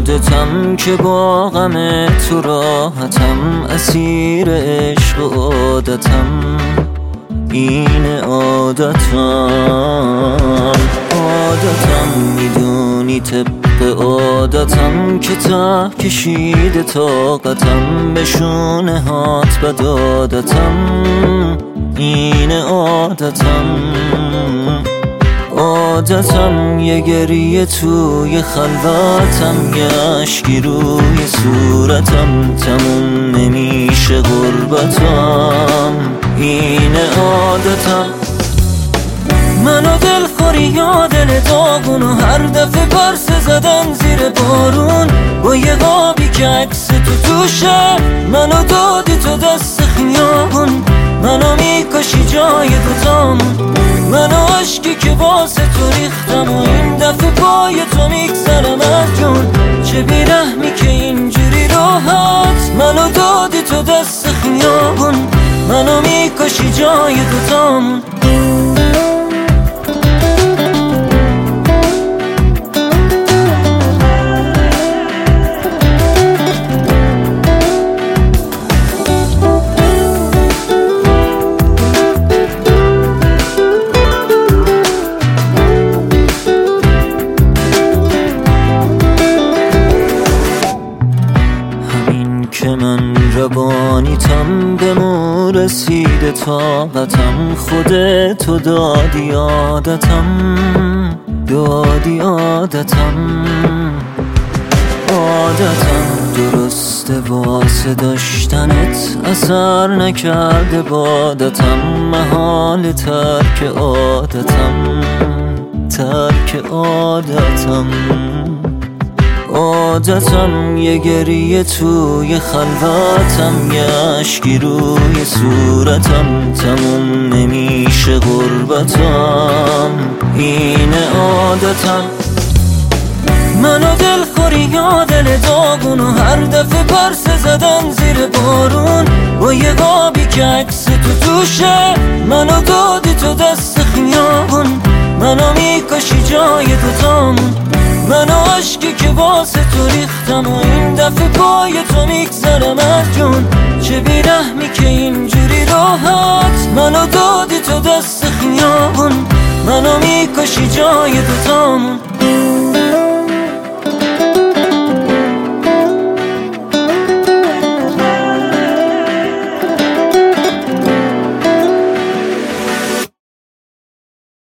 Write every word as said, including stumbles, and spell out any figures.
خودتم که با غم تو راحتم، اسیر عشق و عادتم، این عادتم عادتم میدونی طبق عادتم که ته کشیده طاقتم، به شونه هات بد عادتم، این عادتم عادتم یه گریه توی خلوتم، یه اشکی روی صورتم، تموم نمیشه غربتم، این عادتم. منو دلخوری یا دل داغون و هر دفعه پرسه زدن زیر بارون، با یه قابی که عکس تو توشه منو دادی تو دست خیابون، منو میکشی جای دوتامون، منو عشقی که واسه تو ریختم و این دفعه پای تو میگذرم از جون، چه بیرحمی که اینجوری راحت منو دادی تو دست خیابون، منو میکشی جای دوتامون. که من روانیتم به مو رسیده طاقتم، خودتو دادی عادتم، دادی عادتم عادتم. درسته واسه داشتنت اثر نکرده بادتم، محال ترک عادتم، ترک عادتم عادتم یه گریه توی خلوتم، یه اشکی روی صورتم، تموم نمیشه غربتم، این عادتم. منو دلخوری یا دل داغون و هر دفعه پرسه زدن زیر بارون، با یه قابی که عکس تو توشه منو دادی تو دست خیابون، منو میکشی جای دوتامون، منو عشقی که واسه تو ریختم و این دفعه پای تو میگذرم از جون، چه بیرحمی که اینجوری راحت منو دادی تو دست خیابون، منو میکشی جای دوتامون.